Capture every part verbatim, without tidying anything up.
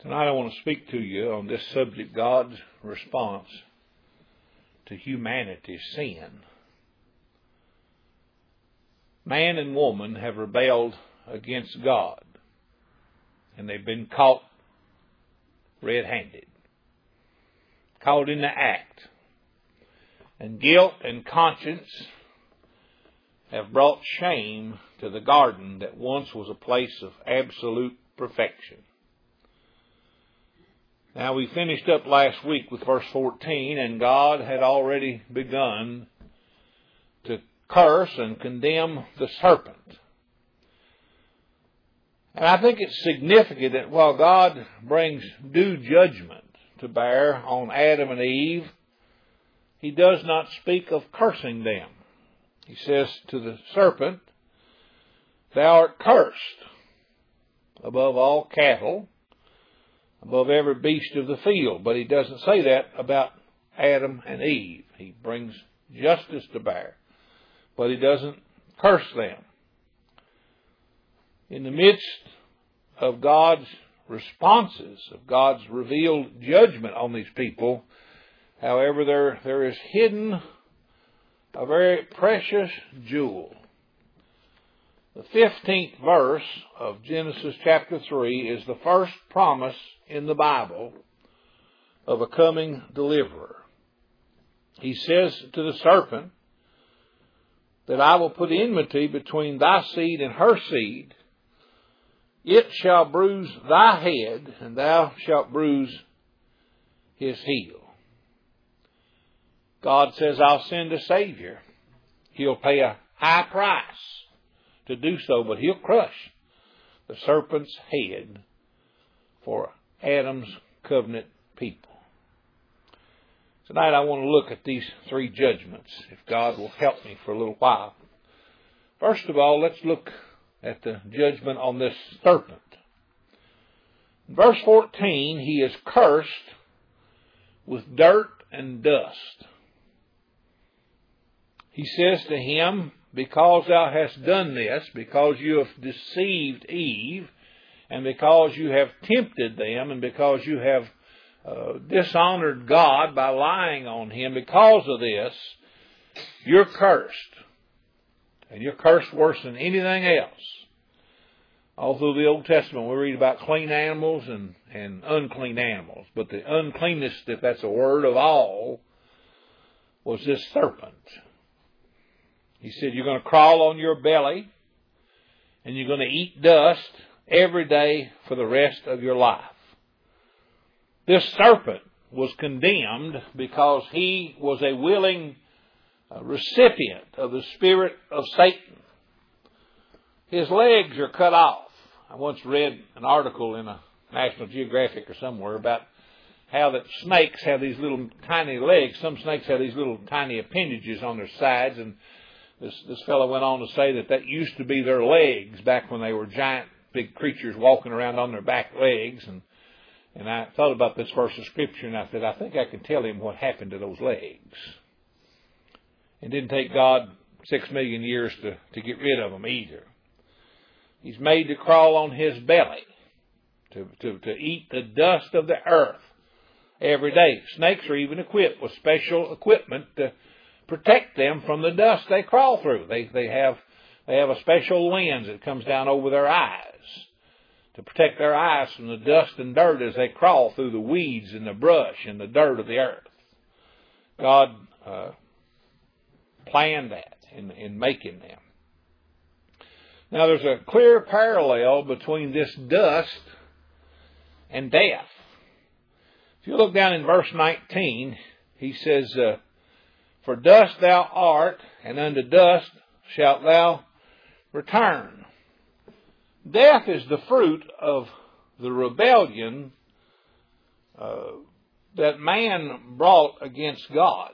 Tonight I want to speak to you on this subject, God's response to humanity's sin. Man and woman have rebelled against God, and they've been caught red-handed, caught in the act. And guilt and conscience have brought shame to the garden that once was a place of absolute perfection. Now, we finished up last week with verse fourteen, and God had already begun to curse and condemn the serpent. And I think it's significant that while God brings due judgment to bear on Adam and Eve, He does not speak of cursing them. He says to the serpent, "Thou art cursed above all cattle, above every beast of the field." But He doesn't say that about Adam and Eve. He brings justice to bear, but He doesn't curse them. In the midst of God's responses, of God's revealed judgment on these people, however, there, there is hidden a very precious jewel. The fifteenth verse of Genesis chapter three is the first promise in the Bible of a coming deliverer. He says to the serpent that I will put enmity between thy seed and her seed. It shall bruise thy head, and thou shalt bruise his heel. God says, I'll send a Savior. He'll pay a high price to do so, but He'll crush the serpent's head for Adam's covenant people. Tonight I want to look at these three judgments, if God will help me for a little while. First of all, let's look at the judgment on this serpent. In verse fourteen, he is cursed with dirt and dust. He says to him, because thou hast done this, because you have deceived Eve, and because you have tempted them, and because you have uh, dishonored God by lying on Him, because of this, you're cursed. And you're cursed worse than anything else. All through the Old Testament, we read about clean animals and, and unclean animals. But the uncleanness, if that's a word of all, was this serpent. He said, you're going to crawl on your belly, and you're going to eat dust every day for the rest of your life. This serpent was condemned because he was a willing recipient of the spirit of Satan. His legs are cut off. I once read an article in a National Geographic or somewhere about how that snakes have these little tiny legs. Some snakes have these little tiny appendages on their sides, and this, this fellow went on to say that that used to be their legs back when they were giant, big creatures walking around on their back legs. And, and I thought about this verse of Scripture, and I said, I think I can tell him what happened to those legs. It didn't take God six million years to, to get rid of them either. He's made to crawl on his belly, to, to, to eat the dust of the earth every day. Snakes are even equipped with special equipment to protect them from the dust they crawl through. They, they, have, they have a special lens that comes down over their eyes to protect their eyes from the dust and dirt as they crawl through the weeds and the brush and the dirt of the earth. God uh, planned that in, in making them. Now, there's a clear parallel between this dust and death. If you look down in verse nineteen, he says, uh, for dust thou art, and unto dust shalt thou return. Death is the fruit of the rebellion uh, that man brought against God.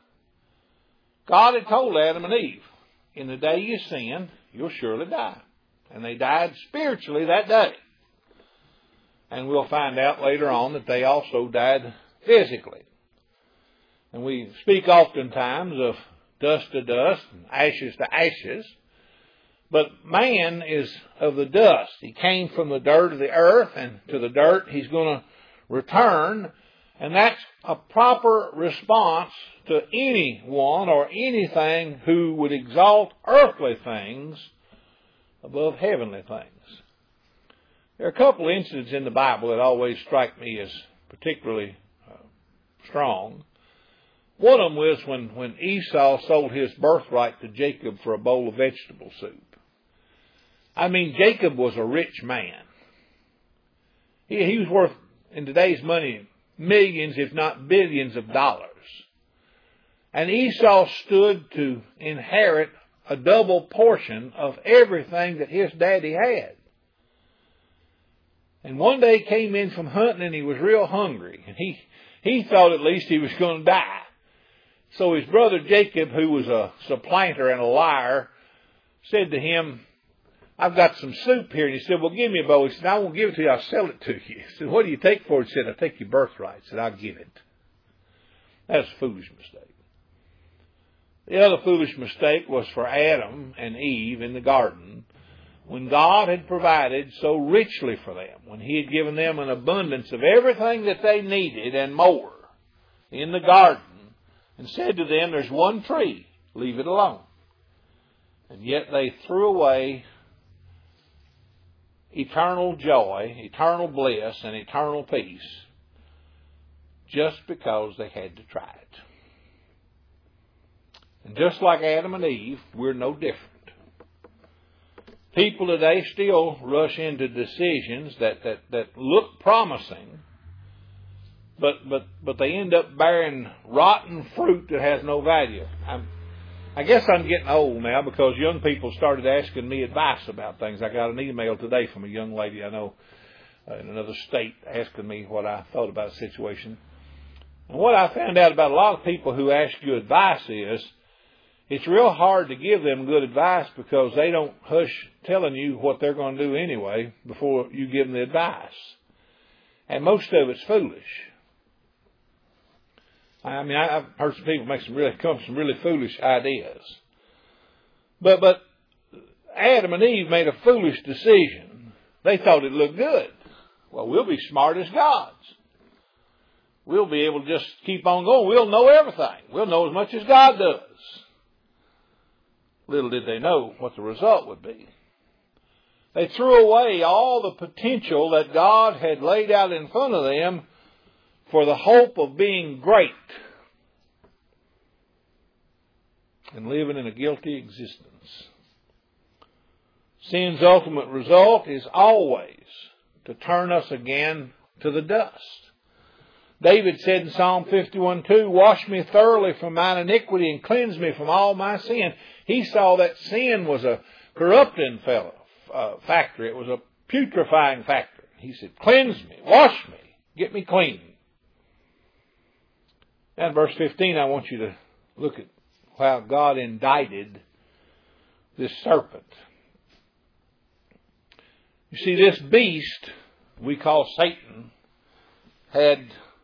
God had told Adam and Eve, in the day you sin, you'll surely die. And they died spiritually that day. And we'll find out later on that they also died physically. And we speak oftentimes of dust to dust and ashes to ashes. But man is of the dust. He came from the dirt of the earth, and to the dirt he's going to return. And that's a proper response to anyone or anything who would exalt earthly things above heavenly things. There are a couple of incidents in the Bible that always strike me as particularly uh, strong. One of them was when, when Esau sold his birthright to Jacob for a bowl of vegetable soup. I mean, Jacob was a rich man. He, he was worth, in today's money, millions, if not billions of dollars. And Esau stood to inherit a double portion of everything that his daddy had. And one day he came in from hunting and he was real hungry. And he, he thought at least he was going to die. So his brother Jacob, who was a supplanter and a liar, said to him, I've got some soup here. And he said, well, give me a bowl. He said, I won't give it to you. I'll sell it to you. He said, what do you take for it? He said, I'll take your birthright. He said, I'll give it. That's a foolish mistake. The other foolish mistake was for Adam and Eve in the garden, when God had provided so richly for them, when He had given them an abundance of everything that they needed and more in the garden, and said to them, there's one tree, leave it alone. And yet they threw away eternal joy, eternal bliss, and eternal peace just because they had to try it. And just like Adam and Eve, we're no different. People today still rush into decisions that, that, that look promising, but, but, but they end up bearing rotten fruit that has no value. I'm, I guess I'm getting old now because young people started asking me advice about things. I got an email today from a young lady I know uh, in another state asking me what I thought about a situation. And what I found out about a lot of people who ask you advice is, it's real hard to give them good advice because they don't hush telling you what they're going to do anyway before you give them the advice. And most of it's foolish. I mean, I've heard some people make some really, come some really foolish ideas. But, but Adam and Eve made a foolish decision. They thought it looked good. Well, we'll be smart as gods. We'll be able to just keep on going. We'll know everything. We'll know as much as God does. Little did they know what the result would be. They threw away all the potential that God had laid out in front of them for the hope of being great and living in a guilty existence. Sin's ultimate result is always to turn us again to the dust. David said in Psalm fifty-one two, wash me thoroughly from mine iniquity and cleanse me from all my sin. He saw that sin was a corrupting fellow, uh, factor. It was a putrefying factor. He said, cleanse me, wash me, get me clean. And in verse fifteen, I want you to look at how God indicted this serpent. You see, this beast we call Satan had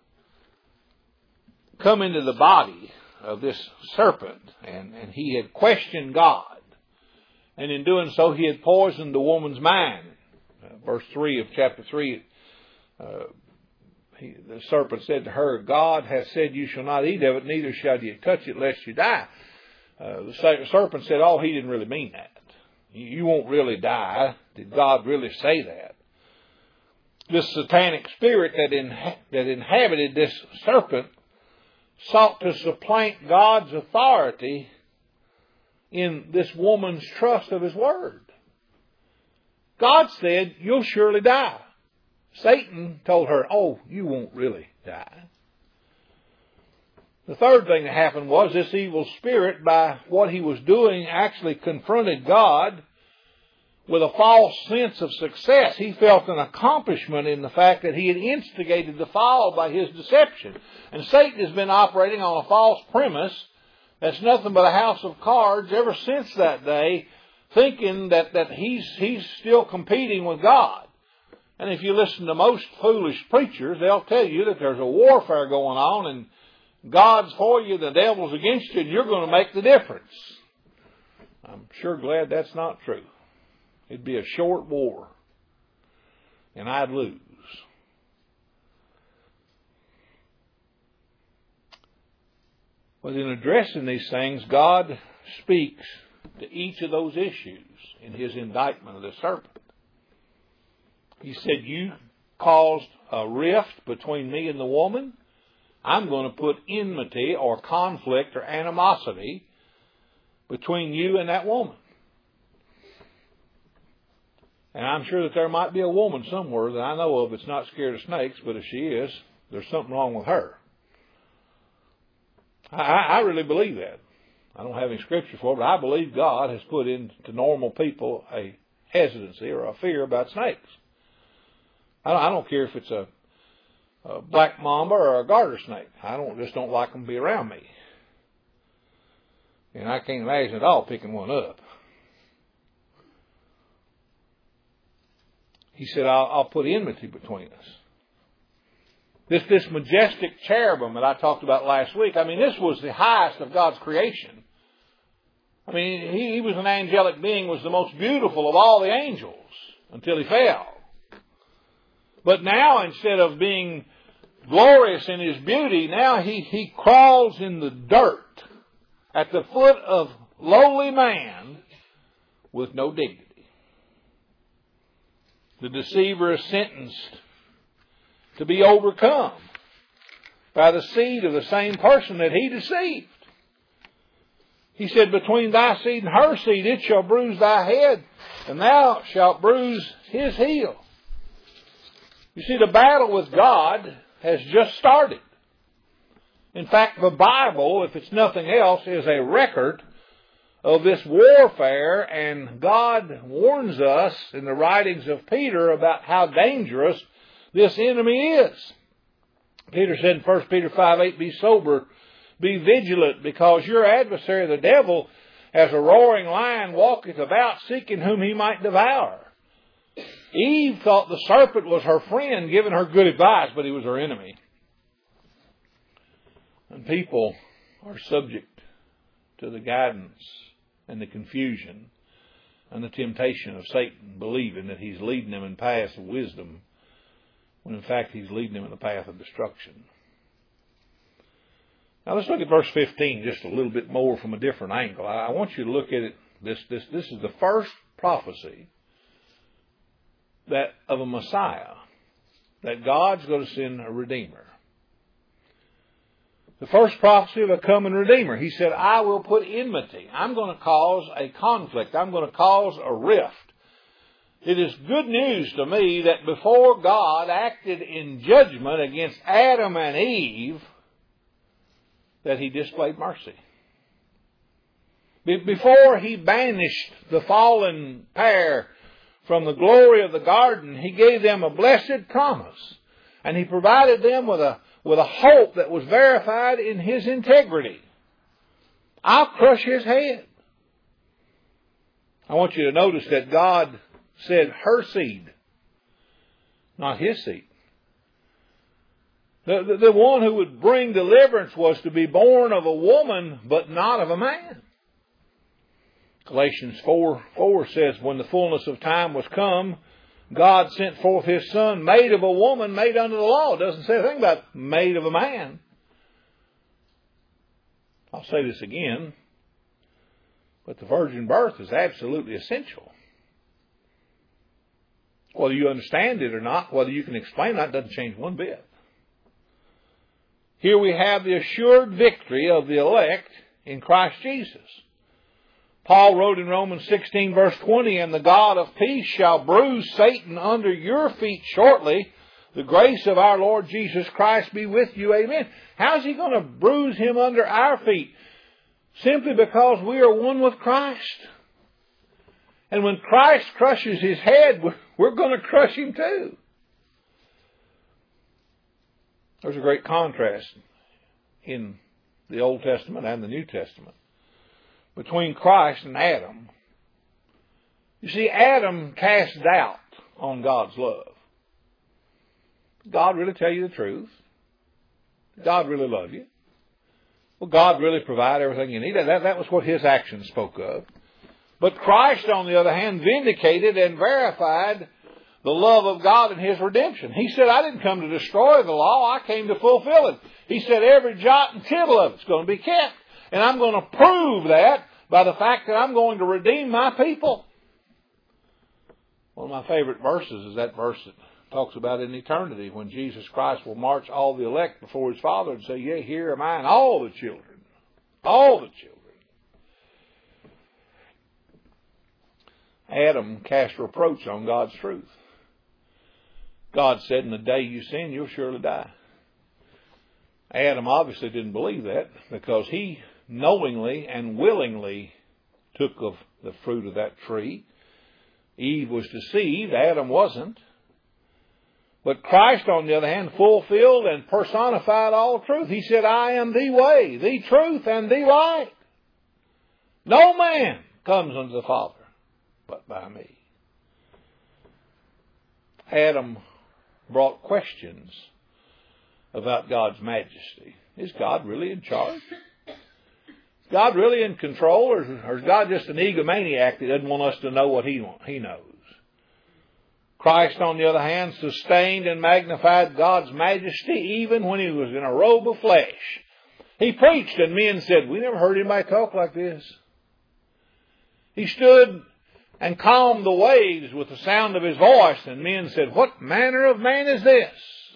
come into the body of this serpent, and, and he had questioned God. And in doing so, he had poisoned the woman's mind. Uh, verse three of chapter three, uh, he, the serpent said to her, God hath said you shall not eat of it, neither shall you touch it, lest you die. Uh, the serpent said, oh, he didn't really mean that. You, you won't really die. Did God really say that? This satanic spirit that, in, that inhabited this serpent sought to supplant God's authority in this woman's trust of His Word. God said, you'll surely die. Satan told her, oh, you won't really die. The third thing that happened was this evil spirit, by what he was doing, actually confronted God with a false sense of success. He felt an accomplishment in the fact that he had instigated the fall by his deception. And Satan has been operating on a false premise that's nothing but a house of cards ever since that day, thinking that, that he's, he's still competing with God. And if you listen to most foolish preachers, they'll tell you that there's a warfare going on and God's for you, the devil's against you, and you're going to make the difference. I'm sure glad that's not true. It'd be a short war. And I'd lose. But in addressing these things, God speaks to each of those issues in His indictment of the serpent. He said, you caused a rift between me and the woman. I'm going to put enmity or conflict or animosity between you and that woman. And I'm sure that there might be a woman somewhere that I know of that's not scared of snakes, but if she is, there's something wrong with her. I, I really believe that. I don't have any scripture for it, but I believe God has put into normal people a hesitancy or a fear about snakes. I don't, I don't care if it's a, a black mamba or a garter snake. I don't just don't like them to be around me. And I can't imagine at all picking one up. He said, I'll, I'll put enmity between us. This, this majestic cherubim that I talked about last week, I mean, this was the highest of God's creation. I mean, he, he was an angelic being, was the most beautiful of all the angels until he fell. But now, instead of being glorious in his beauty, now he, he crawls in the dirt at the foot of lowly man with no dignity. The deceiver is sentenced to be overcome by the seed of the same person that he deceived. He said, between thy seed and her seed it shall bruise thy head, and thou shalt bruise his heel. You see, the battle with God has just started. In fact, the Bible, if it's nothing else, is a record of this warfare, and God warns us in the writings of Peter about how dangerous this enemy is. Peter said in First Peter five eight, be sober, be vigilant, because your adversary, the devil, as a roaring lion, walketh about, seeking whom he might devour. Eve thought the serpent was her friend, giving her good advice, but he was her enemy. And people are subject to the guidance and the confusion and the temptation of Satan, believing that he's leading them in paths of wisdom, when in fact he's leading them in the path of destruction. Now let's look at verse fifteen just a little bit more from a different angle. I want you to look at it. This, this, this is the first prophecy that of a Messiah, that God's going to send a Redeemer. The first prophecy of a coming Redeemer. He said, I will put enmity. I'm going to cause a conflict. I'm going to cause a rift. It is good news to me that before God acted in judgment against Adam and Eve, that He displayed mercy. Before He banished the fallen pair from the glory of the garden, He gave them a blessed promise. And He provided them with a with a hope that was verified in His integrity. I'll crush his head. I want you to notice that God said her seed, not his seed. The, the, the one who would bring deliverance was to be born of a woman, but not of a man. Galatians four four says, when the fullness of time was come, God sent forth His Son, made of a woman, made under the law. It doesn't say a thing about made of a man. I'll say this again, but the virgin birth is absolutely essential. Whether you understand it or not, whether you can explain it, doesn't change one bit. Here we have the assured victory of the elect in Christ Jesus. Paul wrote in Romans sixteen verse twenty, and the God of peace shall bruise Satan under your feet shortly. The grace of our Lord Jesus Christ be with you. Amen. How's He going to bruise him under our feet? Simply because we are one with Christ. And when Christ crushes his head, we're going to crush him too. There's a great contrast in the Old Testament and the New Testament between Christ and Adam. You see, Adam cast doubt on God's love. Did God really tell you the truth? Did God really love you? Will God really provide everything you need? That, that was what his actions spoke of. But Christ, on the other hand, vindicated and verified the love of God and His redemption. He said, I didn't come to destroy the law, I came to fulfill it. He said, every jot and tittle of it's going to be kept. And I'm going to prove that by the fact that I'm going to redeem my people. One of my favorite verses is that verse that talks about in eternity when Jesus Christ will march all the elect before His Father and say, yea, here am I and all the children. All the children. Adam cast reproach on God's truth. God said, in the day you sin, you'll surely die. Adam obviously didn't believe that because he knowingly and willingly took of the fruit of that tree. Eve was deceived. Adam wasn't. But Christ, on the other hand, fulfilled and personified all truth. He said, I am the way, the truth, and the light. No man comes unto the Father but by me. Adam brought questions about God's majesty. Is God really in charge? Is God really in control? Or is God just an egomaniac that doesn't want us to know what he, he knows? Christ, on the other hand, sustained and magnified God's majesty even when He was in a robe of flesh. He preached and men said, we never heard anybody talk like this. He stood and calmed the waves with the sound of His voice, and men said, what manner of man is this?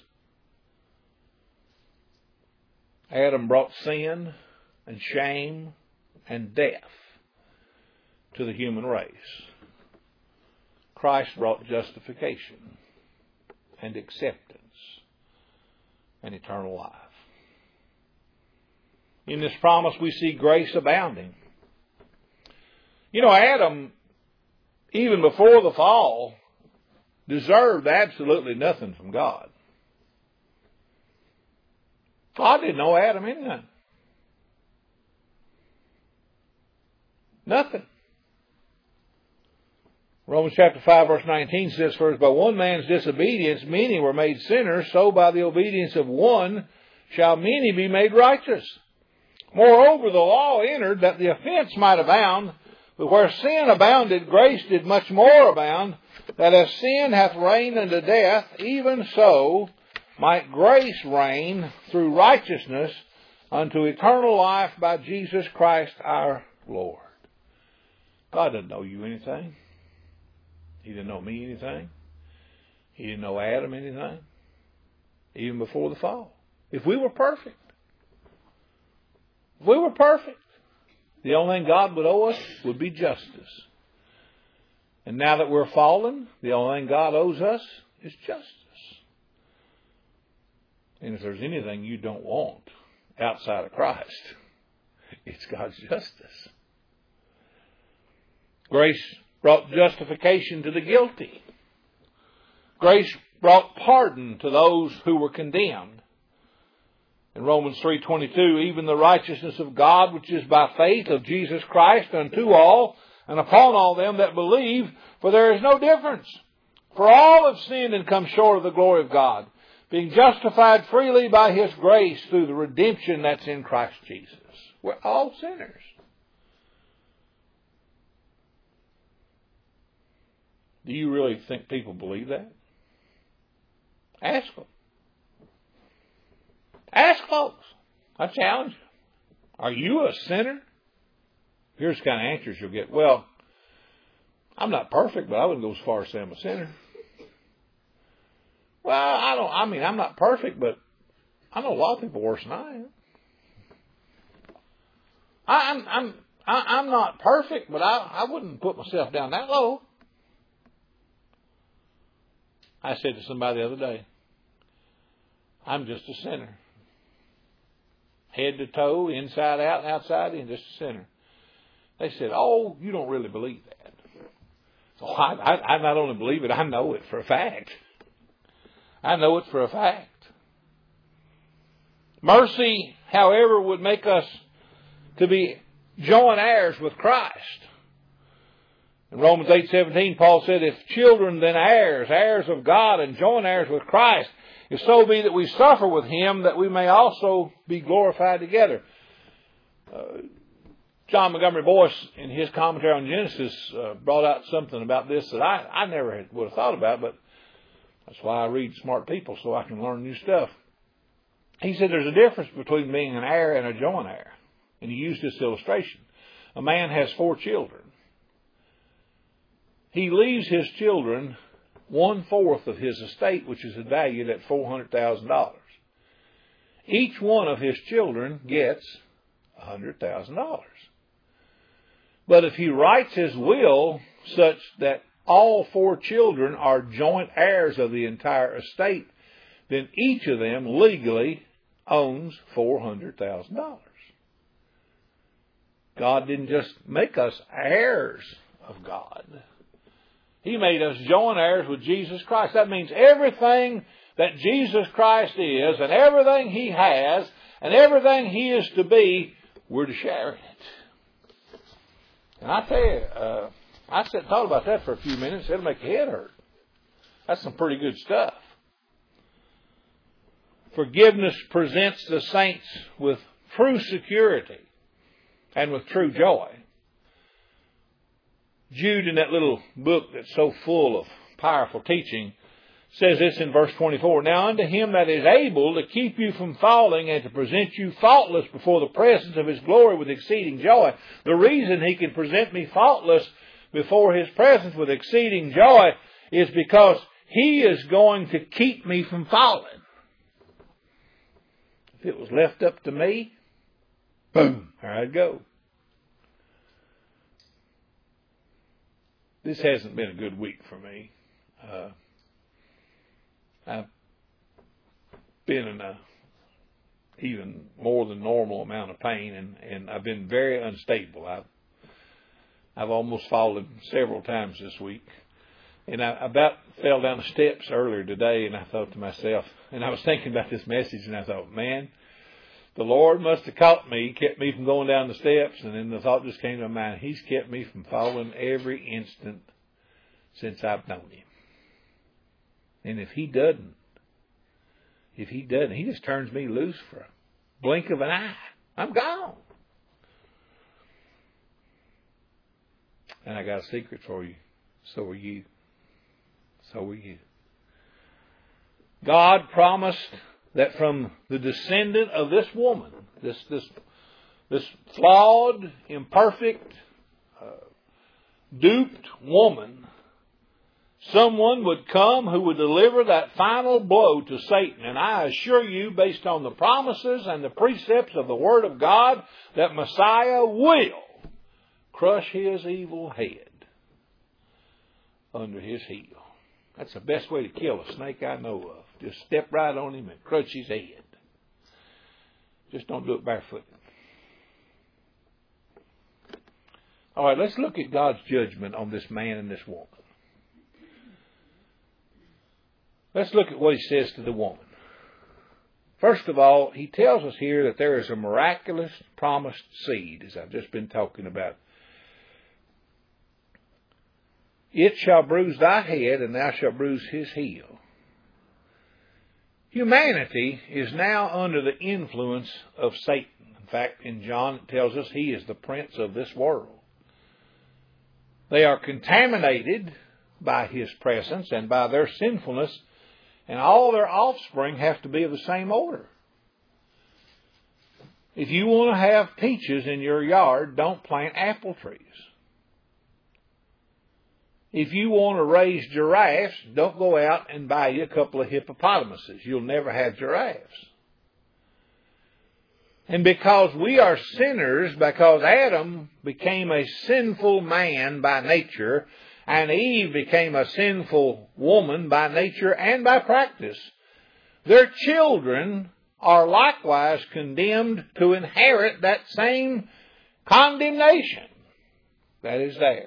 Adam brought sin and shame and death to the human race. Christ brought justification and acceptance and eternal life. In this promise we see grace abounding. You know, Adam, even before the fall, deserved absolutely nothing from God. God didn't owe Adam anything. Nothing. Romans chapter five verse nineteen says, for as by one man's disobedience many were made sinners, so by the obedience of one shall many be made righteous. Moreover, the law entered that the offense might abound, but where sin abounded, grace did much more abound, that as sin hath reigned unto death, even so might grace reign through righteousness unto eternal life by Jesus Christ our Lord. God doesn't owe you anything. He didn't know me anything. He didn't know Adam anything. Even before the fall. If we were perfect. If we were perfect. The only thing God would owe us would be justice. And now that we're fallen, the only thing God owes us is justice. And if there's anything you don't want outside of Christ, it's God's justice. Grace brought justification to the guilty. Grace brought pardon to those who were condemned. In Romans three twenty-two, even the righteousness of God, which is by faith of Jesus Christ unto all, and upon all them that believe, for there is no difference. For all have sinned and come short of the glory of God, being justified freely by His grace through the redemption that's in Christ Jesus. We're all sinners. Do you really think people believe that? Ask them. Ask folks. I challenge you. Are you a sinner? Here's the kind of answers you'll get. Well, I'm not perfect, but I wouldn't go as far as saying I'm a sinner. Well, I don't, I mean, I'm not perfect, but I know a lot of people worse than I am. I, I'm, I'm, I, I'm not perfect, but I, I wouldn't put myself down that low. I said to somebody the other day, I'm just a sinner. Head to toe, inside out and outside in, just a sinner. They said, oh, you don't really believe that. So I, I, I not only believe it, I know it for a fact. I know it for a fact. Mercy, however, would make us to be joint heirs with Christ. In Romans eight seventeen, Paul said, if children, then heirs, heirs of God, and joint heirs with Christ, if so be that we suffer with Him, that we may also be glorified together. Uh, John Montgomery Boyce, in his commentary on Genesis, uh, brought out something about this that I, I never had, would have thought about, but that's why I read smart people, so I can learn new stuff. He said there's a difference between being an heir and a joint heir. And he used this illustration. A man has four children. He leaves his children one-fourth of his estate, which is valued at four hundred thousand dollars. Each one of his children gets one hundred thousand dollars. But if he writes his will such that all four children are joint heirs of the entire estate, then each of them legally owns four hundred thousand dollars. God didn't just make us heirs of God. He made us joint heirs with Jesus Christ. That means everything that Jesus Christ is and everything He has and everything He is to be, we're to share in it. And I tell you, uh, I sat and thought about that for a few minutes. It'll make your head hurt. That's some pretty good stuff. Forgiveness presents the saints with true security and with true joy. Jude, in that little book that's so full of powerful teaching, says this in verse twenty-four. Now unto Him that is able to keep you from falling and to present you faultless before the presence of His glory with exceeding joy. The reason He can present me faultless before His presence with exceeding joy is because He is going to keep me from falling. If it was left up to me, boom, there I'd go. This hasn't been a good week for me. Uh, I've been in a even more than normal amount of pain, and, and I've been very unstable. I've, I've almost fallen several times this week. And I about fell down the steps earlier today, and I thought to myself, and I was thinking about this message, and I thought, man, the Lord must have caught me, kept me from going down the steps, and then the thought just came to my mind, He's kept me from falling every instant since I've known Him. And if He doesn't, if He doesn't, He just turns me loose for a blink of an eye. I'm gone. And I got a secret for you. So are you. So are you. God promised that from the descendant of this woman, this this this flawed, imperfect, uh, duped woman, someone would come who would deliver that final blow to Satan. And I assure you, based on the promises and the precepts of the Word of God, that Messiah will crush his evil head under his heel. That's the best way to kill a snake I know of. Just step right on him and crush his head. Just don't do it barefoot. All right, let's look at God's judgment on this man and this woman. Let's look at what He says to the woman. First of all, He tells us here that there is a miraculous promised seed, as I've just been talking about. It shall bruise thy head, and thou shalt bruise his heel. Humanity is now under the influence of Satan. In fact, in John it tells us he is the prince of this world. They are contaminated by his presence and by their sinfulness, and all their offspring have to be of the same order. If you want to have peaches in your yard, don't plant apple trees. If you want to raise giraffes, don't go out and buy you a couple of hippopotamuses. You'll never have giraffes. And because we are sinners, because Adam became a sinful man by nature, and Eve became a sinful woman by nature and by practice, their children are likewise condemned to inherit that same condemnation that is theirs.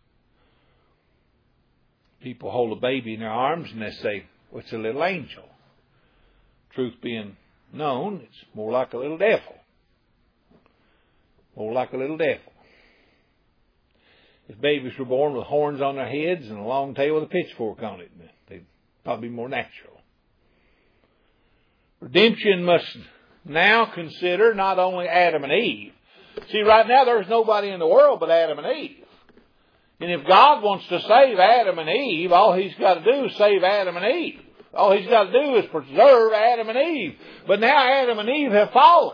People hold a baby in their arms and they say, well, it's a little angel. Truth being known, it's more like a little devil. More like a little devil. If babies were born with horns on their heads and a long tail with a pitchfork on it, they'd probably be more natural. Redemption must now consider not only Adam and Eve, See, right now there's nobody in the world but Adam and Eve. And if God wants to save Adam and Eve, all He's got to do is save Adam and Eve. All He's got to do is preserve Adam and Eve. But now Adam and Eve have fallen.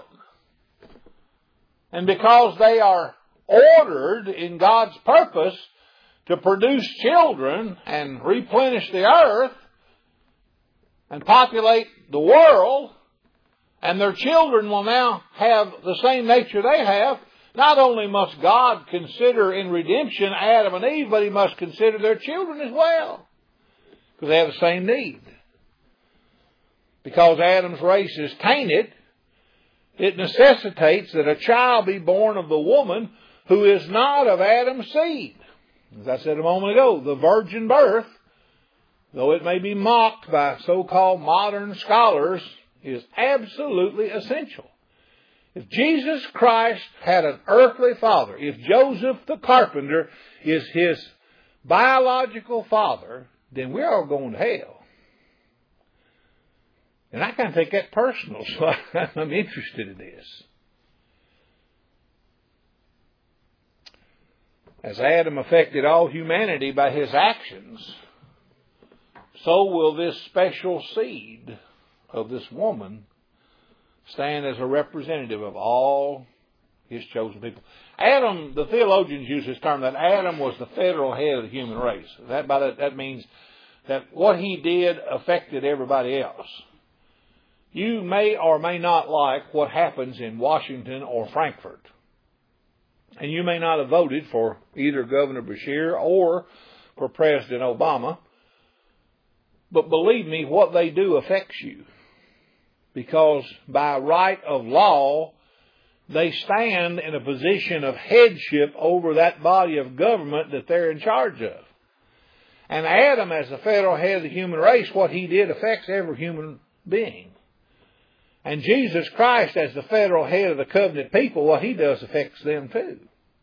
And because they are ordered in God's purpose to produce children and replenish the earth and populate the world, and their children will now have the same nature they have, not only must God consider in redemption Adam and Eve, but He must consider their children as well. Because they have the same need. Because Adam's race is tainted, it necessitates that a child be born of the woman who is not of Adam's seed. As I said a moment ago, the virgin birth, though it may be mocked by so-called modern scholars, is absolutely essential. If Jesus Christ had an earthly father, if Joseph the carpenter is His biological father, then we're all going to hell. And I kind of take that personal, so I'm interested in this. As Adam affected all humanity by his actions, so will this special seed of this woman stand as a representative of all His chosen people. Adam, the theologians use this term, that Adam was the federal head of the human race. That, by that, that means that what he did affected everybody else. You may or may not like what happens in Washington or Frankfurt. And you may not have voted for either Governor Beshear or for President Obama. But believe me, what they do affects you. Because by right of law, they stand in a position of headship over that body of government that they're in charge of. And Adam, as the federal head of the human race, what he did affects every human being. And Jesus Christ, as the federal head of the covenant people, what He does affects them too.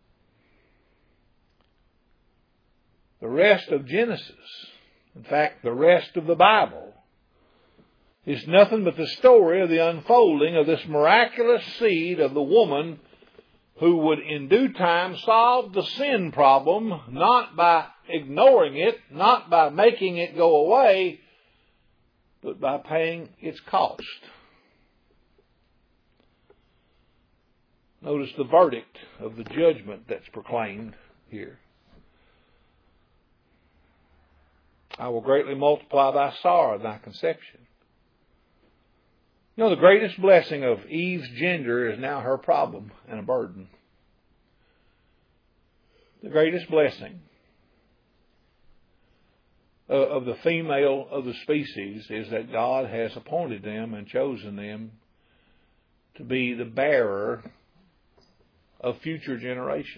The rest of Genesis, in fact, the rest of the Bible, is nothing but the story of the unfolding of this miraculous seed of the woman who would in due time solve the sin problem, not by ignoring it, not by making it go away, but by paying its cost. Notice the verdict of the judgment that's proclaimed here. I will greatly multiply thy sorrow and thy conception. You know, the greatest blessing of Eve's gender is now her problem and a burden. The greatest blessing of the female of the species is that God has appointed them and chosen them to be the bearer of future generations.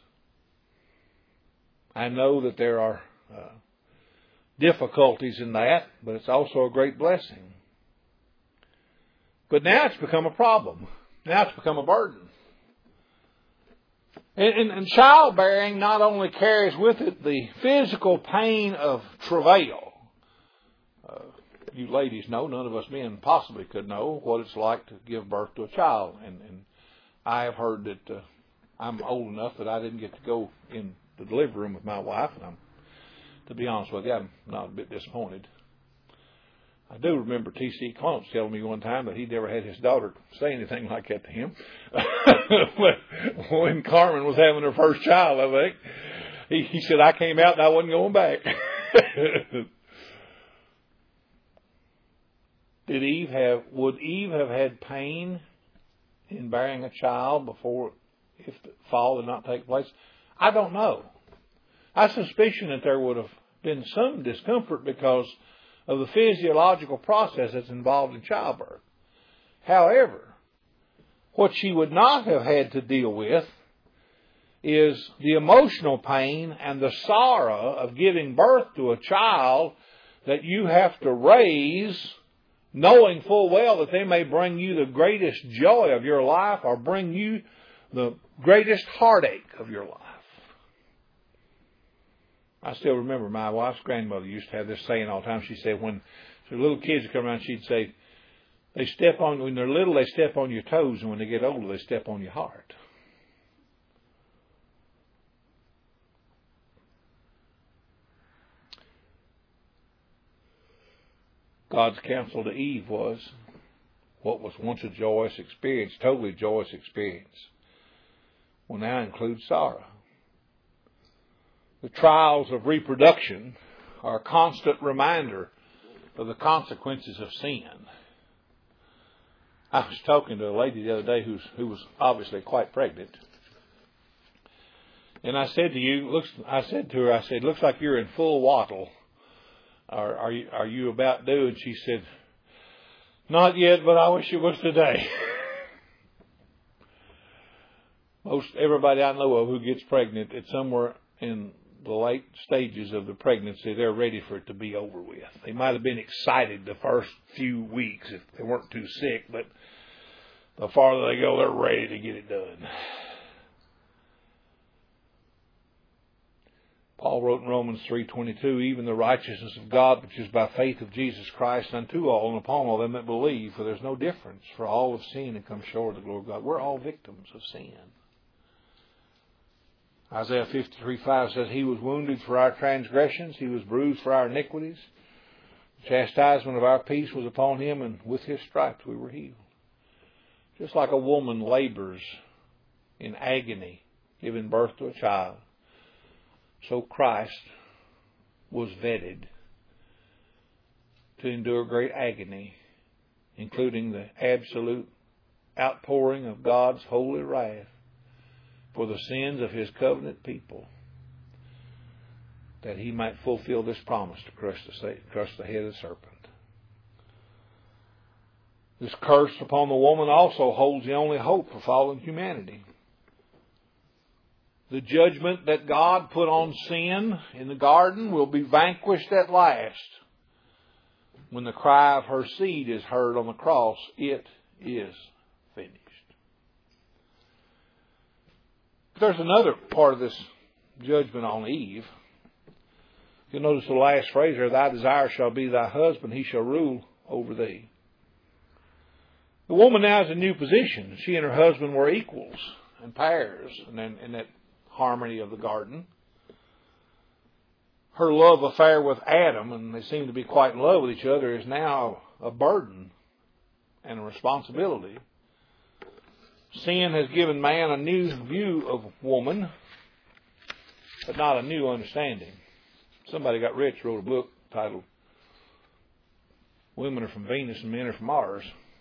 I know that there are uh, difficulties in that, but it's also a great blessing. But now it's become a problem. Now it's become a burden. And, and, and childbearing not only carries with it the physical pain of travail. Uh, you ladies know, none of us men possibly could know what it's like to give birth to a child. And, and I have heard that uh, I'm old enough that I didn't get to go in the delivery room with my wife. And I'm, to be honest with you, I'm not a bit disappointed. I do remember T C Clontz telling me one time that he'd never had his daughter say anything like that to him. When Carmen was having her first child, I think, he, he said, I came out and I wasn't going back. Did Eve have, would Eve have had pain in bearing a child before, if the fall did not take place? I don't know. I suspicion that there would have been some discomfort because of the physiological process that's involved in childbirth. However, what she would not have had to deal with is the emotional pain and the sorrow of giving birth to a child that you have to raise, knowing full well that they may bring you the greatest joy of your life or bring you the greatest heartache of your life. I still remember my wife's grandmother used to have this saying all the time. She said when so little kids would come around, she'd say, they step on, when they're little, they step on your toes, and when they get older, they step on your heart. God's counsel to Eve was what was once a joyous experience, totally joyous experience, will now include sorrow. The trials of reproduction are a constant reminder of the consequences of sin. I was talking to a lady the other day who's, who was obviously quite pregnant. And I said to you, looks, I said to her, I said, looks like you're in full wattle. Are, are you, are you about due? And she said, not yet, but I wish it was today. Most everybody I know of who gets pregnant, it's somewhere in the late stages of the pregnancy, they're ready for it to be over with. They might have been excited the first few weeks if they weren't too sick, but the farther they go, they're ready to get it done. Paul wrote in Romans three twenty-two, even the righteousness of God, which is by faith of Jesus Christ, unto all and upon all them that believe, for there's no difference, for all have sinned and come short of the glory of God. We're all victims of sin. Isaiah fifty-three five says, He was wounded for our transgressions, He was bruised for our iniquities. The chastisement of our peace was upon Him, and with His stripes we were healed. Just like a woman labors in agony, giving birth to a child, so Christ was vetted to endure great agony, including the absolute outpouring of God's holy wrath for the sins of His covenant people, that He might fulfill this promise to crush the, crush the head of the serpent. This curse upon the woman also holds the only hope for fallen humanity. The judgment that God put on sin in the garden will be vanquished at last when the cry of her seed is heard on the cross. It is finished. But there's another part of this judgment on Eve. You'll notice the last phrase there, thy desire shall be thy husband, he shall rule over thee. The woman now is in a new position. She and her husband were equals and pairs in, in that harmony of the garden. Her love affair with Adam, and they seem to be quite in love with each other, is now a burden and a responsibility. Sin has given man a new view of woman, but not a new understanding. Somebody got rich, wrote a book titled Women Are from Venus and Men Are from Mars.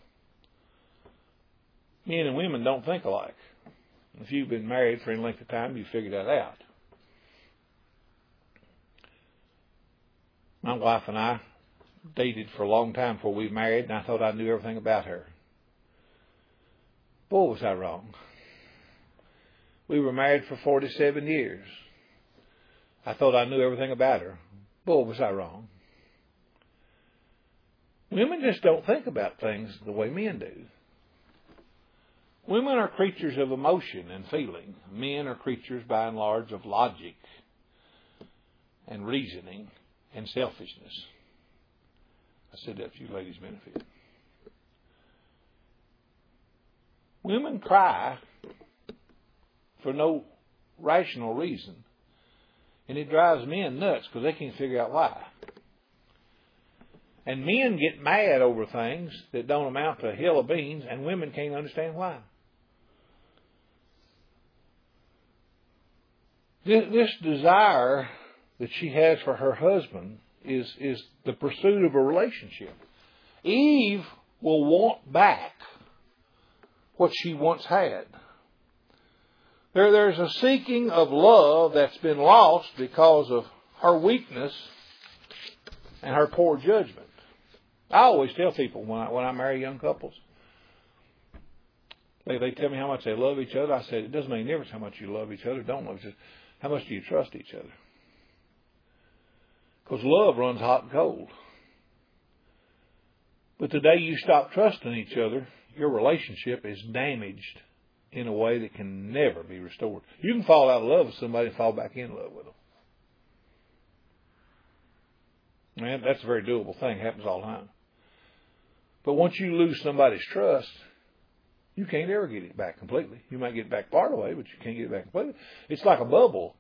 Men and women don't think alike. If you've been married for any length of time, you figure that out. My wife and I dated for a long time before we married, and I thought I knew everything about her. Boy, was I wrong. We were married for forty-seven years. I thought I knew everything about her. Boy, was I wrong. Women just don't think about things the way men do. Women are creatures of emotion and feeling. Men are creatures, by and large, of logic and reasoning and selfishness. I said that for you ladies' benefit. Women cry for no rational reason. And it drives men nuts because they can't figure out why. And men get mad over things that don't amount to a hill of beans, and women can't understand why. This desire that she has for her husband is, is the pursuit of a relationship. Eve will want back what she once had. There, there's a seeking of love that's been lost because of her weakness and her poor judgment. I always tell people when I, when I marry young couples, they, they tell me how much they love each other. I said, it doesn't make a difference how much you love each other, don't love each other. How much do you trust each other? Because love runs hot and cold. But the day you stop trusting each other, your relationship is damaged in a way that can never be restored. You can fall out of love with somebody and fall back in love with them. Man, that's a very doable thing. It happens all the time. But once you lose somebody's trust, you can't ever get it back completely. You might get it back part of the way, but you can't get it back completely. It's like a bubble.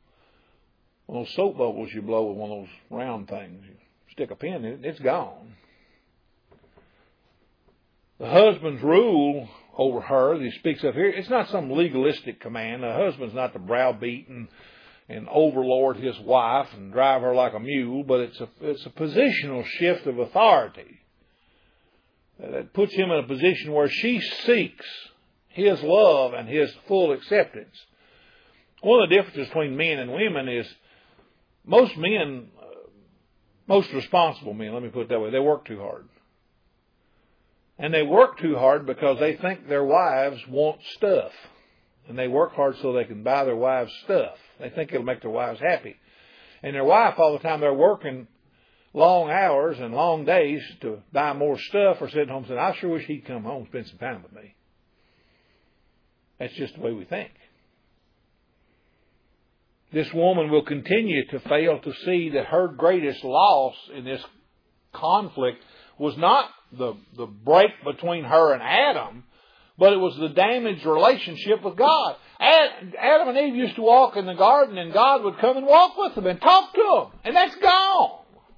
One of those soap bubbles you blow with one of those round things. You stick a pin in it, it's gone. The husband's rule over her that he speaks of here, it's not some legalistic command. The husband's not to browbeat and, and overlord his wife and drive her like a mule, but it's a, it's a positional shift of authority that puts him in a position where she seeks his love and his full acceptance. One of the differences between men and women is most men, uh, most responsible men, let me put it that way, they work too hard. And they work too hard because they think their wives want stuff. And they work hard so they can buy their wives stuff. They think it'll make their wives happy. And their wife, all the time, they're working long hours and long days to buy more stuff, or sitting home saying, I sure wish he'd come home and spend some time with me. That's just the way we think. This woman will continue to fail to see that her greatest loss in this conflict was not the, the break between her and Adam, but it was the damaged relationship with God. Adam and Eve used to walk in the garden, and God would come and walk with them and talk to them, and that's gone.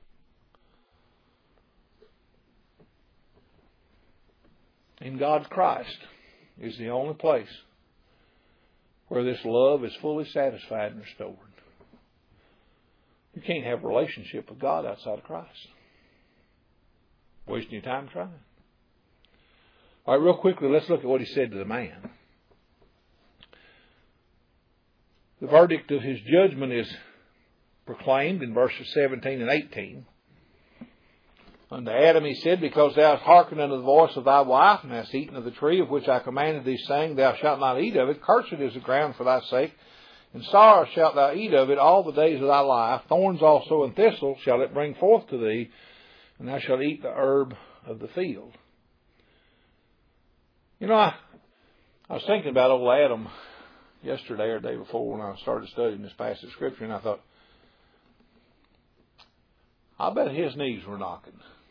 In God's Christ is the only place where this love is fully satisfied and restored. You can't have a relationship with God outside of Christ. Wasting your time trying. All right, real quickly, let's look at what he said to the man. The verdict of his judgment is proclaimed in verses seventeen and eighteen. Unto Adam he said, Because thou hast hearkened unto the voice of thy wife, and hast eaten of the tree of which I commanded thee, saying, Thou shalt not eat of it. Cursed is the ground for thy sake. In sorrow shalt thou eat of it all the days of thy life. Thorns also and thistles shall it bring forth to thee, and thou shalt eat the herb of the field. You know, I, I was thinking about old Adam yesterday or the day before when I started studying this passage of Scripture, and I thought, I bet his knees were knocking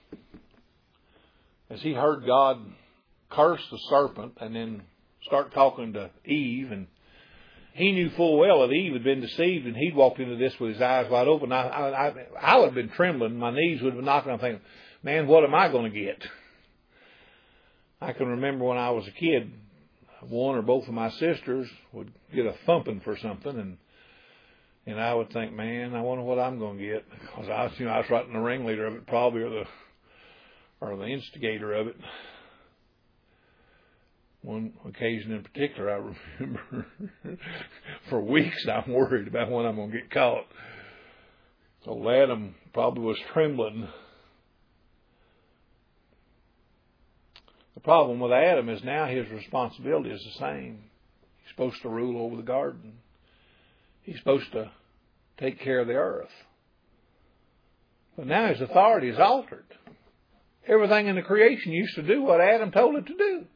as he heard God curse the serpent and then start talking to Eve. And he knew full well that Eve had been deceived, and he'd walked into this with his eyes wide open. I, I, I would have been trembling. My knees would have been knocking. I'm thinking, man, what am I going to get? I can remember when I was a kid, one or both of my sisters would get a thumping for something, and and I would think, man, I wonder what I'm going to get, because I was, you know, I was right in the ringleader of it, probably, or the or the instigator of it. One occasion in particular, I remember for weeks I'm worried about when I'm going to get caught. So Adam probably was trembling. The problem with Adam is now his responsibility is the same. He's supposed to rule over the garden. He's supposed to take care of the earth. But now his authority is altered. Everything in the creation used to do what Adam told it to do.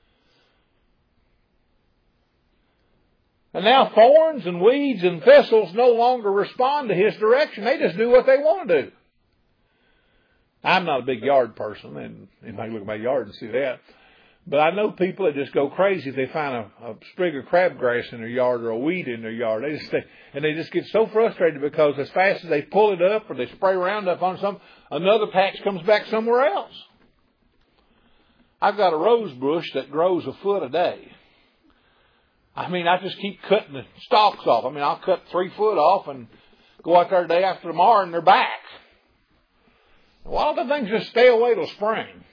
And now thorns and weeds and thistles no longer respond to his direction. They just do what they want to do. I'm not a big yard person, and you might look at my yard and see that. But I know people that just go crazy if they find a, a sprig of crabgrass in their yard or a weed in their yard. They just they, and they just get so frustrated because as fast as they pull it up or they spray Roundup on something, another patch comes back somewhere else. I've got a rose bush that grows a foot a day. I mean, I just keep cutting the stalks off. I mean, I'll cut three foot off and go out there the day after tomorrow and they're back. Why don't the things just stay away till spring?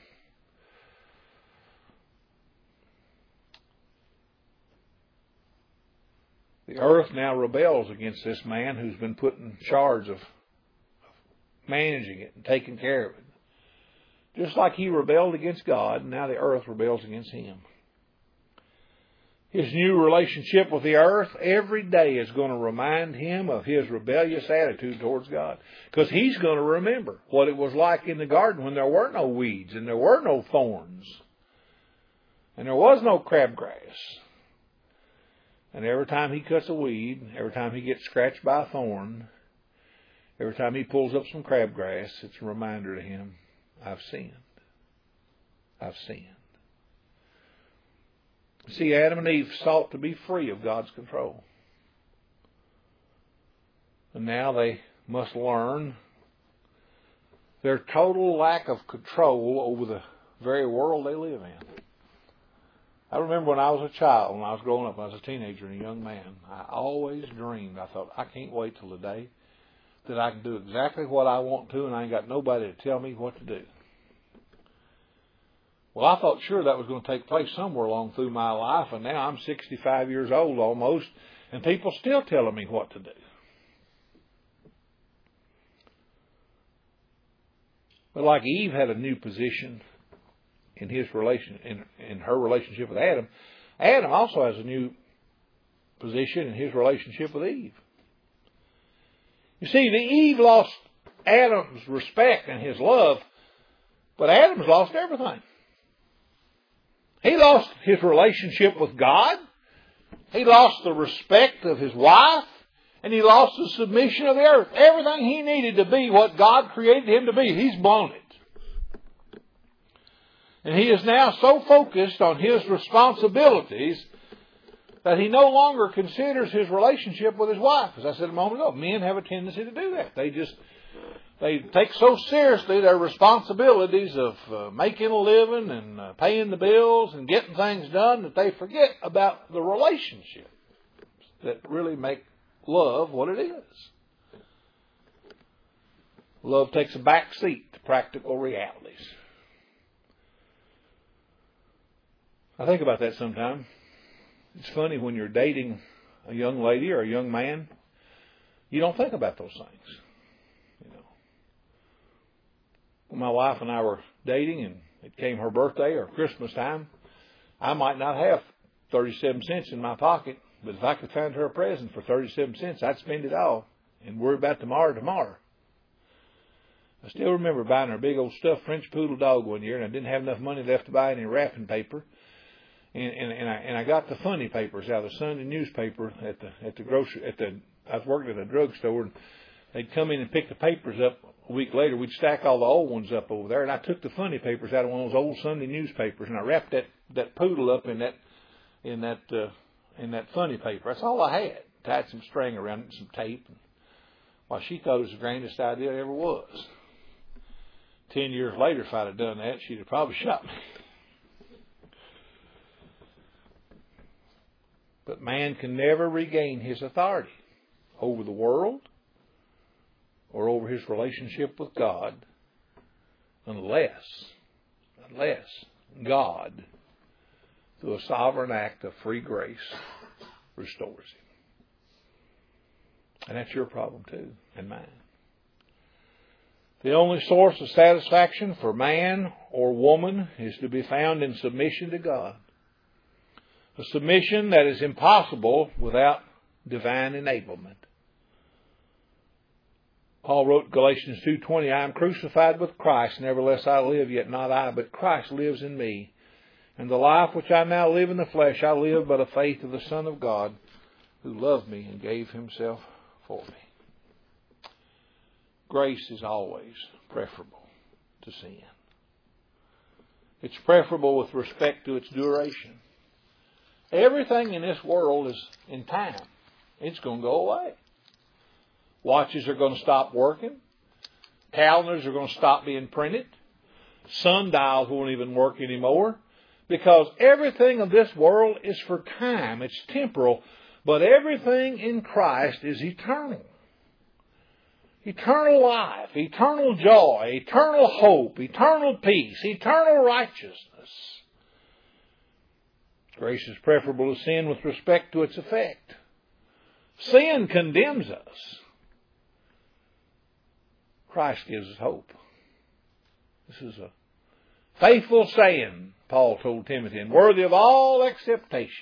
The earth now rebels against this man who's been put in charge of managing it and taking care of it. Just like he rebelled against God, now the earth rebels against him. His new relationship with the earth every day is going to remind him of his rebellious attitude towards God. Because he's going to remember what it was like in the garden when there were no weeds and there were no thorns. And there was no crabgrass. And every time he cuts a weed, every time he gets scratched by a thorn, every time he pulls up some crabgrass, it's a reminder to him, I've sinned. I've sinned. See, Adam and Eve sought to be free of God's control. And now they must learn their total lack of control over the very world they live in. I remember when I was a child, when I was growing up, when I was a teenager and a young man, I always dreamed, I thought, I can't wait till the day that I can do exactly what I want to and I ain't got nobody to tell me what to do. Well, I thought sure that was going to take place somewhere along through my life, and now I'm sixty-five years old almost, and people still telling me what to do. But like Eve had a new position in his relation, in, in her relationship with Adam, Adam also has a new position in his relationship with Eve. You see, the Eve lost Adam's respect and his love, but Adam's lost everything. He lost his relationship with God. He lost the respect of his wife. And he lost the submission of the earth. Everything he needed to be what God created him to be, he's blown it. And he is now so focused on his responsibilities that he no longer considers his relationship with his wife. As I said a moment ago, men have a tendency to do that. They just, they take so seriously their responsibilities of uh, making a living and uh, paying the bills and getting things done that they forget about the relationship that really make love what it is. Love takes a back seat to practical realities. I think about that sometimes. It's funny when you're dating a young lady or a young man, you don't think about those things. You know, when my wife and I were dating and it came her birthday or Christmas time, I might not have thirty-seven cents in my pocket. But if I could find her a present for thirty-seven cents, I'd spend it all and worry about tomorrow tomorrow. I still remember buying her a big old stuffed French poodle dog one year, and I didn't have enough money left to buy any wrapping paper. And, and, and I and I got the funny papers out of the Sunday newspaper at the at the grocery at the I was working at a drugstore, and they'd come in and pick the papers up a week later. We'd stack all the old ones up over there, and I took the funny papers out of one of those old Sunday newspapers, and I wrapped that, that poodle up in that in that. Uh, in that funny paper. That's all I had. Tied some string around it and some tape. Well, she thought it was the greatest idea it ever was. Ten years later, if I'd have done that, she'd have probably shot me. But man can never regain his authority over the world or over his relationship with God unless, unless God, through a sovereign act of free grace, restores him. And that's your problem too, and mine. The only source of satisfaction for man or woman is to be found in submission to God. A submission that is impossible without divine enablement. Paul wrote Galatians two twenty, I am crucified with Christ, nevertheless I live, yet not I, but Christ lives in me. And the life which I now live in the flesh, I live by the faith of the Son of God, who loved me and gave himself for me. Grace is always preferable to sin. It's preferable with respect to its duration. Everything in this world is in time. It's going to go away. Watches are going to stop working. Calendars are going to stop being printed. Sundials won't even work anymore. Because everything of this world is for time. It's temporal. But everything in Christ is eternal. Eternal life, eternal joy, eternal hope, eternal peace, eternal righteousness. Grace is preferable to sin with respect to its effect. Sin condemns us. Christ gives us hope. This is a faithful saying, Paul told Timothy, and worthy of all acceptation.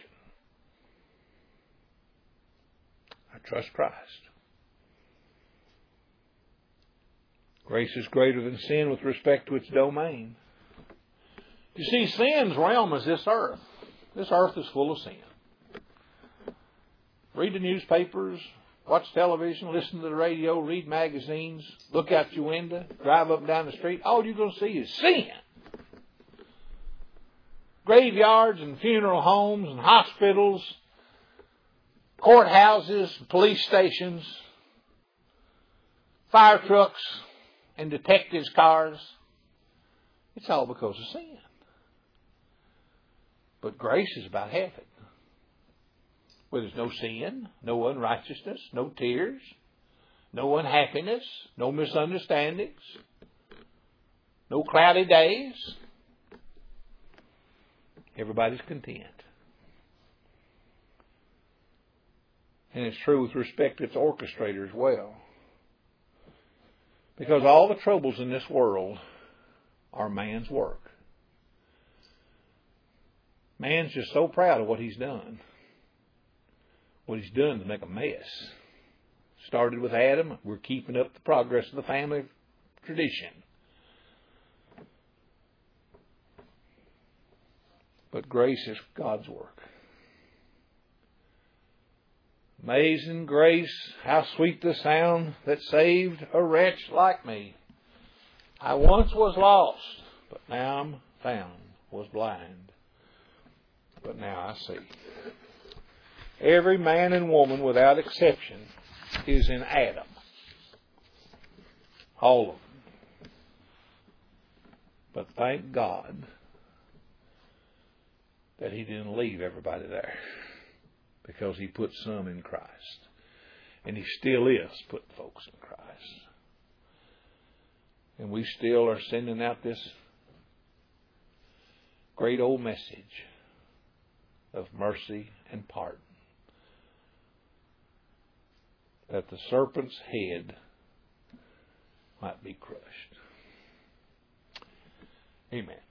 I trust Christ. Grace is greater than sin with respect to its domain. You see, sin's realm is this earth. This earth is full of sin. Read the newspapers, watch television, listen to the radio, read magazines, look out your window, drive up and down the street. All you're going to see is sin. Graveyards and funeral homes and hospitals, courthouses, police stations, fire trucks, and detectives' cars. It's all because of sin. But grace is about heaven, where there's no sin, no unrighteousness, no tears, no unhappiness, no misunderstandings, no cloudy days. Everybody's content. And it's true with respect to its orchestrator as well. Because all the troubles in this world are man's work. Man's just so proud of what he's done. What he's done to make a mess. Started with Adam. We're keeping up the progress of the family tradition. But grace is God's work. Amazing grace, how sweet the sound that saved a wretch like me. I once was lost, but now I'm found, was blind, but now I see. Every man and woman, without exception, is in Adam. All of them. But thank God that He didn't leave everybody there, because He put some in Christ. And He still is putting folks in Christ. And we still are sending out this great old message of mercy and pardon. That the serpent's head might be crushed. Amen.